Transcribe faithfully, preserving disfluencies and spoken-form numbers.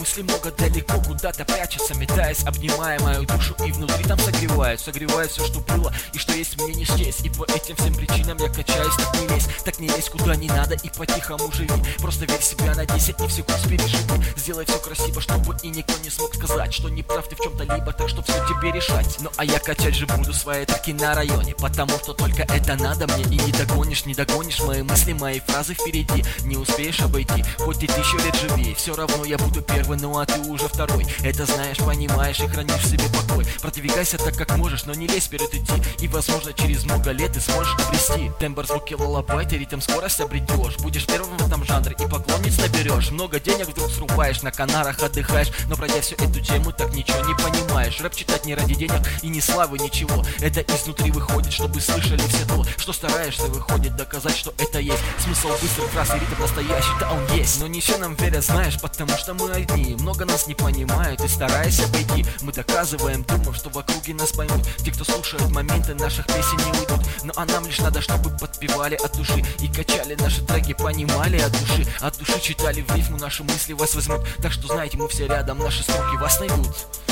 мыслей много далеко куда-то прячется, метаясь, обнимая мою душу и внутри там согревает, согревает все, что было и что есть мне не счесть. И по этим всем причинам я качаюсь, так не лезь, так не лезь куда не надо и по-тихому живи. Просто верь в себя на десять и все курс переживи. Сделай все красиво, чтобы и никто не смог сказать, что не прав ты в чем-то либо, так что все тебе решать. Ну а я качать же буду свои треки на районе, потому что только это надо мне. И не догонишь, не догонишь мои мысли, мои фразы впереди, не успеешь обойти, хоть и тысячу лет живи. Все равно я буду первый, ну а ты уже второй. Это знаешь, понимаешь и хранишь в себе покой. Продвигайся так как можешь, но не лезь вперед идти. И возможно через много лет ты сможешь обрести тембр, звуки, лалабай, ты ритм, скорость обретешь. Будешь первым в этом жанре и поклонниц наберешь. Много денег вдруг срубаешь, на Канарах отдыхаешь, но пройдя всю эту тему так ничего не понимаешь. Рэп читать не ради денег и не славы, ничего. Это изнутри выходит, чтобы слышали все то, что стараешься, выходит доказать, что это есть. Смысл быстрых фраз и ритм настоящий, да он есть. Но не все нам верят, знаешь, потому что мы одни. Много нас не понимают и стараясь обойти, мы доказываем, думаем, что в округе нас поймут. Те, кто слушает моменты наших песен, не уйдут. Ну а нам лишь надо, чтобы подпевали от души и качали наши треки, понимали от души. От души читали в рифму, наши мысли вас возьмут. Так что знаете, мы все рядом, наши строки вас найдут.